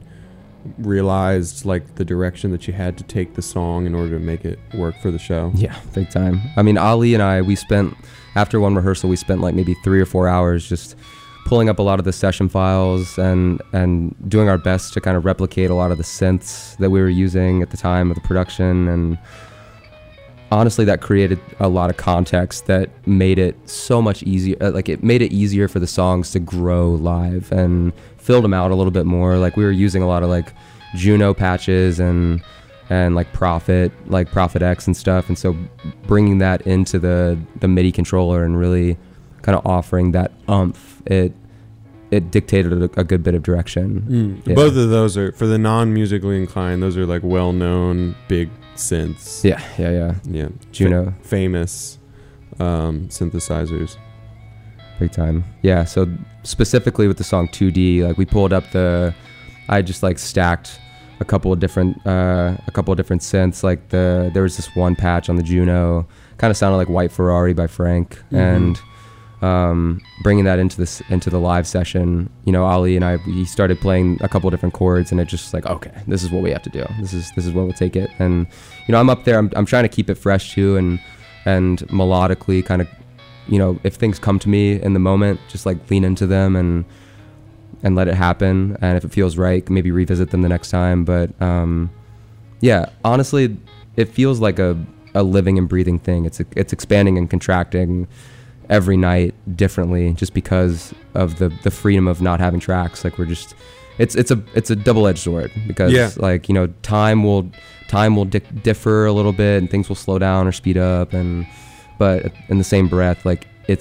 realized like the direction that you had to take the song in order to make it work for the show? Yeah, big time. I mean, Ali and I, we spent after one rehearsal, we spent like maybe three or four hours just pulling up a lot of the session files and and doing our best to kind of replicate a lot of the synths that we were using at the time of the production. And honestly, that created a lot of context that made it so much easier. Like it made it easier for the songs to grow live and filled them out a little bit more. Like we were using a lot of like Juno patches and and like Prophet, like Prophet X and stuff. And so bringing that into the, the MIDI controller and really kind of offering that umph, it it dictated a, a good bit of direction. Mm. Yeah. Both of those are, for the non-musically inclined, those are like well-known big synths. Yeah, yeah, yeah. Yeah. Juno. F- famous um, synthesizers. Big time. Yeah, so specifically with the song two D, like we pulled up the, I just like stacked a couple of different uh, a couple of different synths. Like the there was this one patch on the Juno, kind of sounded like White Ferrari by Frank, mm-hmm. and um, bringing that into this into the live session. You know, Ali and I, we started playing a couple of different chords, and it just like, okay, this is what we have to do. This is this is where we'll take it. And you know, I'm up there. I'm I'm trying to keep it fresh too, and and melodically kind of, you know, if things come to me in the moment, just like lean into them and. and let it happen, and if it feels right, maybe revisit them the next time. But um, yeah, honestly, it feels like a, a living and breathing thing. It's it's expanding and contracting every night differently, just because of the, the freedom of not having tracks. Like we're just, it's it's a it's a double-edged sword, because yeah. like, you know, time will time will di- differ a little bit, and things will slow down or speed up, and but in the same breath, like it's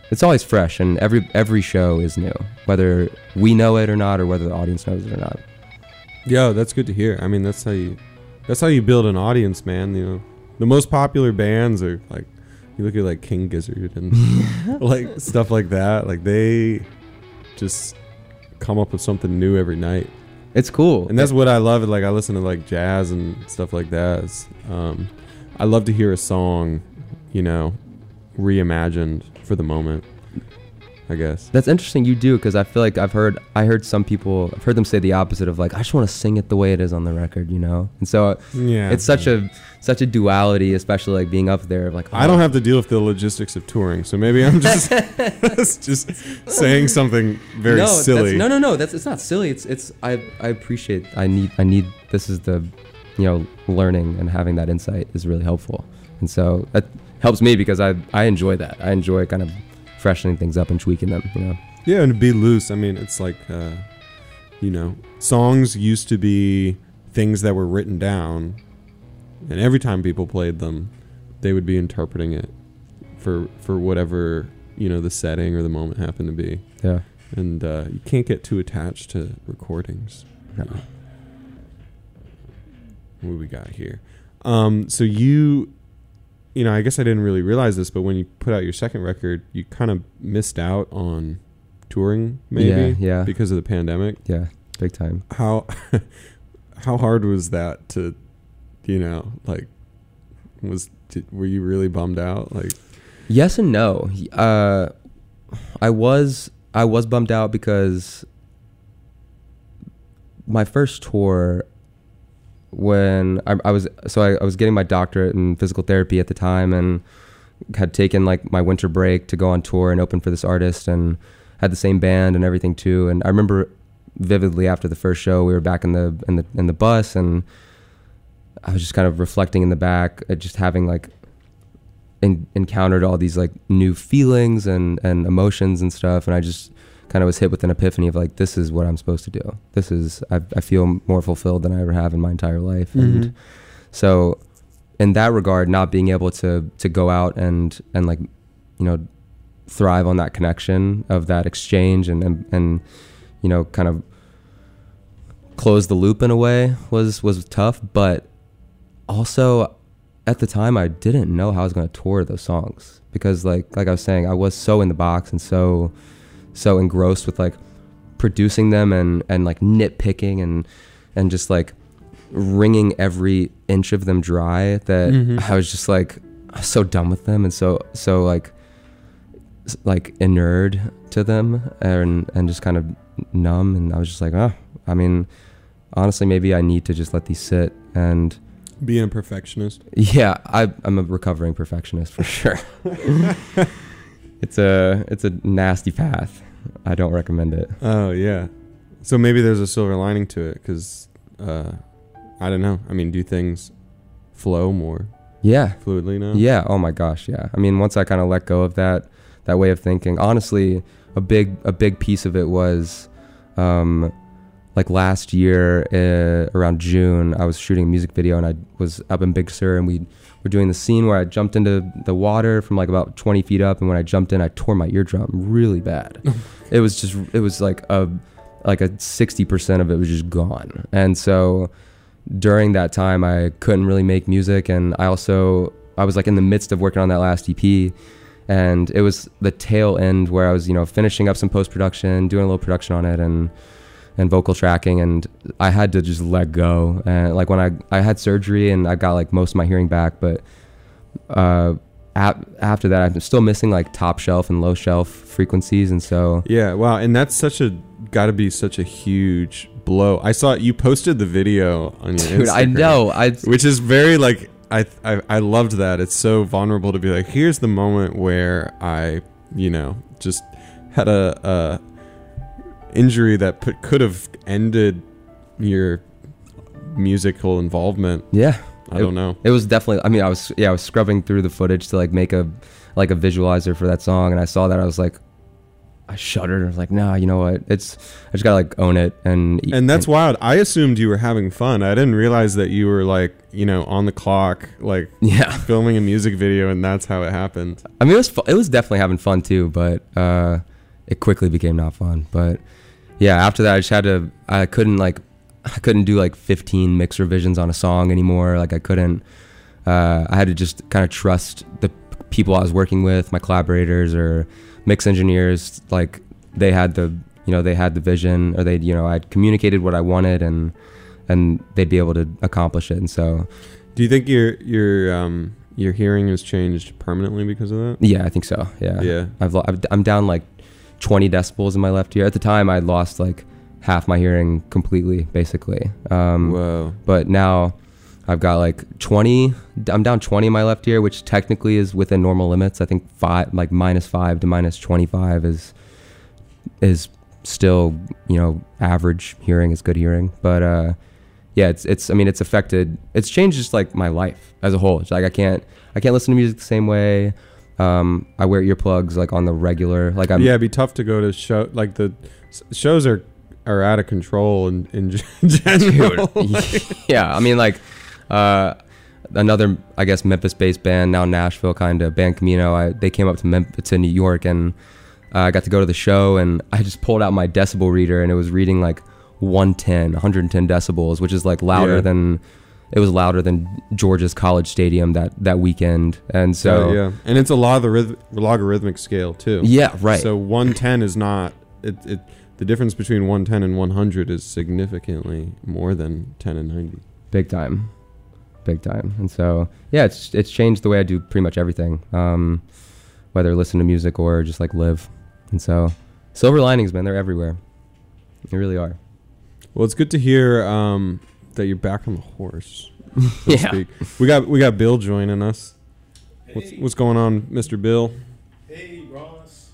it's always fresh, and every every show is new, whether we know it or not, or whether the audience knows it or not. Yeah, that's good to hear. I mean, that's how you that's how you build an audience, man. You know, the most popular bands are like, you look at like King Gizzard and like stuff like that. Like they just come up with something new every night. It's cool, and that's what I love. Like I listen to like jazz and stuff like that. It's, um, I love to hear a song, you know, reimagined for the moment, I guess. That's interesting you do, because I feel like I've heard I heard some people, I've heard them say the opposite of like, I just want to sing it the way it is on the record, you know? And so yeah, it's such a such a duality, especially like being up there. Like, oh. I don't have to deal with the logistics of touring, so maybe I'm just just saying something very no, silly. That's, no, no, no. That's it's not silly. It's it's I I appreciate. I need I need. This is the, you know, learning and having that insight is really helpful, and so that helps me because I I enjoy that. I enjoy kind of freshening things up and tweaking them. You know. Yeah, and to be loose. I mean, it's like, uh, you know, songs used to be things that were written down. And every time people played them, they would be interpreting it for for whatever, you know, the setting or the moment happened to be. Yeah. And uh, you can't get too attached to recordings. No. What do we got here? Um, so you, you know, I guess I didn't really realize this, but when you put out your second record, you kind of missed out on touring, maybe? Yeah, yeah. Because of the pandemic? Yeah, big time. How how hard was that to... You know, like, was did, were you really bummed out? Like, yes and no. Uh, I was I was bummed out because my first tour, when I, I was so I, I was getting my doctorate in physical therapy at the time, and had taken like my winter break to go on tour and open for this artist, and had the same band and everything too. And I remember vividly after the first show, we were back in the in the in the bus, and I was just kind of reflecting in the back, at just having like in, encountered all these like new feelings and, and emotions and stuff. And I just kind of was hit with an epiphany of like, this is what I'm supposed to do. This is, I, I feel more fulfilled than I ever have in my entire life. Mm-hmm. And so in that regard, not being able to, to go out and, and like, you know, thrive on that connection of that exchange and, and, and, you know, kind of close the loop in a way was, was tough. But also, at the time, I didn't know how I was going to tour those songs because, like, like I was saying, I was so in the box and so, so engrossed with like producing them and, and like nitpicking and, and just like wringing every inch of them dry that mm-hmm. I was just like so done with them and so so like like inured to them and and just kind of numb. And I was just like, oh, I mean, honestly, maybe I need to just let these sit and. Being a perfectionist. Yeah, I, I'm a recovering perfectionist for sure. It's a it's a nasty path. I don't recommend it. Oh yeah, so maybe there's a silver lining to it because uh, I don't know. I mean, do things flow more? Yeah, fluidly now. Yeah. Oh my gosh. Yeah. I mean, once I kind of let go of that that way of thinking, honestly, a big a big piece of it was. Um, Like last year, uh, around June, I was shooting a music video, and I was up in Big Sur, and we were doing the scene where I jumped into the water from like about twenty feet up, and when I jumped in, I tore my eardrum really bad. It was just, it was like a, like a sixty percent of it was just gone. And so during that time, I couldn't really make music, and I also, I was like in the midst of working on that last E P, and it was the tail end where I was, you know, finishing up some post-production, doing a little production on it, and and vocal tracking, and I had to just let go. And like when I, I had surgery and I got like most of my hearing back, but uh, ap- after that I'm still missing like top shelf and low shelf frequencies. And so yeah, wow. And that's such a, gotta be such a huge blow. I saw you posted the video on your Dude, Instagram. I know. I, which is very like, I, I I loved that. It's so vulnerable to be like, here's the moment where I, you know, just had a, a injury that put, could have ended your musical involvement. Yeah, I it, don't know. It was definitely. I mean, I was yeah, I was scrubbing through the footage to like make a like a visualizer for that song, and I saw that I was like, I shuddered. I was like, nah, you know what? It's I just gotta like own it. And and that's and, wild. I assumed you were having fun. I didn't realize that you were like, you know, on the clock, like yeah. filming a music video, and that's how it happened. I mean, it was fu- it was definitely having fun too, but uh, it quickly became not fun. But yeah, after that, I just had to. I couldn't like, I couldn't do like fifteen mix revisions on a song anymore. Like I couldn't. Uh, I had to just kind of trust the people I was working with, my collaborators or mix engineers. Like they had the, you know, they had the vision, or they, you know, I'd communicated what I wanted, and and they'd be able to accomplish it. And so, do you think your your um your hearing has changed permanently because of that? Yeah, I think so. Yeah. Yeah. I've, lo- I've I'm down like twenty decibels in my left ear. At the time, I'd lost like half my hearing completely, basically. Um, Whoa. But now I've got like twenty. I'm down twenty in my left ear, which technically is within normal limits. I think five, like minus five to minus twenty-five is is still, you know, average hearing is good hearing. But uh, yeah, it's it's. I mean, it's affected. It's changed just like my life as a whole. It's like I can't I can't listen to music the same way. Um, I wear earplugs like on the regular. Like I'm. Yeah, it'd be tough to go to show. Like the shows are are out of control in in general. Dude, yeah, I mean like. Uh, another, I guess, Memphis-based band, now Nashville kind of, Band Camino. I, they came up to Memphis, to New York, and uh, I got to go to the show, and I just pulled out my decibel reader, and it was reading like one ten, one hundred ten decibels, which is like louder yeah. than, it was louder than Georgia's College Stadium that, that weekend. And so, uh, yeah, and it's a logarith- logarithmic scale too. Yeah, right. So one ten is not it. It the difference between one ten and one hundred is significantly more than ten and ninety. Big time. Big time. And so yeah, it's it's changed the way I do pretty much everything, um whether listen to music or just like live. And so silver linings, man, they're everywhere. They really are. Well, it's good to hear um that you're back on the horse, so yeah to speak. we got we got Bill joining us. Hey. what's what's going on, Mister Bill? Hey Ross,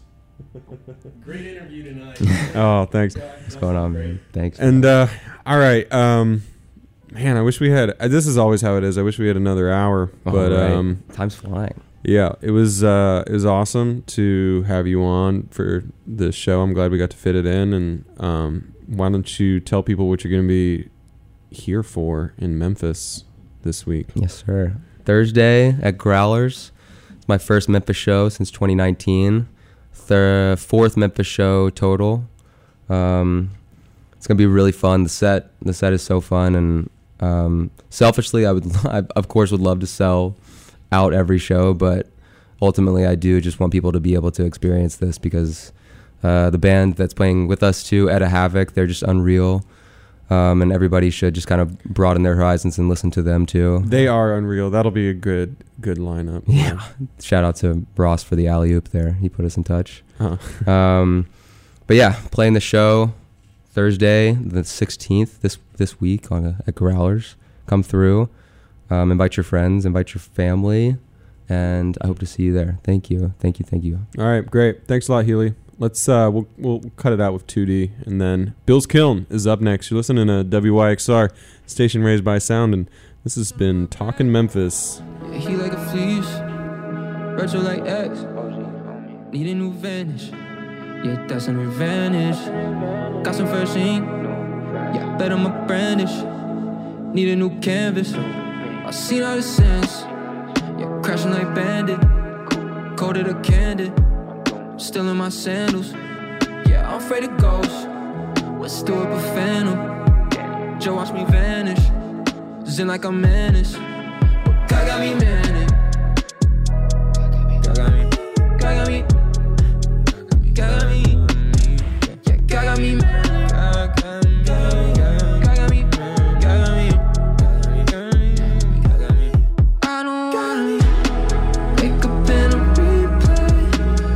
great interview tonight. Oh, thanks. What's going on, man? Thanks. And uh all right, um man, I wish we had. Uh, this is always how it is. I wish we had another hour, oh, but right. um, time's flying. Yeah, it was. Uh, it was awesome to have you on for this show. I'm glad we got to fit it in. And um, why don't you tell people what you're going to be here for in Memphis this week? Yes, sir. Thursday at Growlers. It's my first Memphis show since twenty nineteen. Third, fourth Memphis show total. Um, it's gonna be really fun. The set, the set is so fun, and Um, selfishly, I would, I of course, would love to sell out every show, but ultimately, I do just want people to be able to experience this because uh, the band that's playing with us too, Etta Havoc, they're just unreal, um, and everybody should just kind of broaden their horizons and listen to them too. They are unreal. That'll be a good, good lineup. Yeah. Shout out to Ross for the alley oop there. He put us in touch. Uh-huh. Um, but yeah, playing the show Thursday, the sixteenth, this this week on a, at Growlers. Come through, um, invite your friends, invite your family, and I hope to see you there. Thank you, thank you, thank you. All right, great. Thanks a lot, Healy. Let's uh, we'll we'll cut it out with two D, and then Bill's Kiln is up next. You're listening to W Y X R, station raised by sound, and this has been Talkin' Memphis. Yeah, he like a fleece, retro like X, need a new vanish. Yeah, that's an advantage. Got some first ink, yeah, bet on my brandish. Need a new canvas, I seen all the sense. Yeah, crashing like bandit, coated or candid. Still in my sandals, yeah, I'm afraid of ghosts. What's do it but phantom? Joe watch me vanish, zen like I'm menace. But God got me manic. God got me, God got me. God got me, yeah, God got me, God got me, God got me, God got me, God got me. I don't wanna wake up in a replay,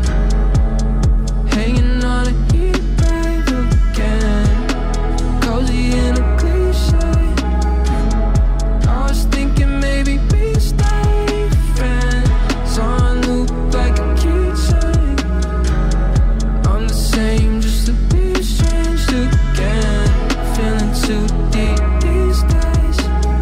hanging on a heat wave again, cozy in a cliche. I was thinking maybe we stay friends on loop like a keychain. I'm the same, just to be changed again. Feeling too deep these days.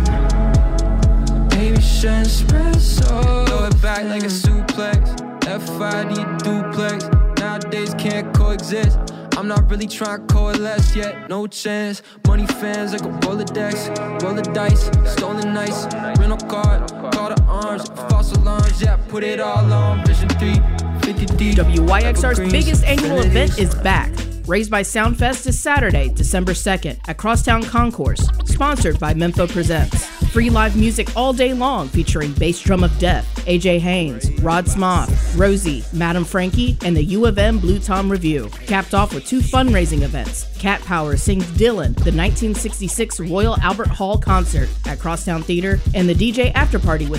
Baby, shine espresso. Throw it back like a suplex. F I D duplex. Nowadays can't coexist. exist. I'm not really trying to coalesce yet, no chance. Money fans like a Rolodex, roll the dice, stolen nights, rental card, call to arms, false alarms, yeah, put it all on. Vision three fifty deep. W Y X R's biggest annual event is back. Raised by Soundfest is Saturday, December second at Crosstown Concourse, sponsored by Mempho Presents. Free live music all day long featuring Bass Drum of Death, A J Haynes, Rod Smoth, Rosie, Madam Frankie, and the U of M Blue Tom Review. Capped off with two fundraising events. Cat Power sings Dylan, the nineteen sixty-six Royal Albert Hall concert at Crosstown Theater, and the D J After Party with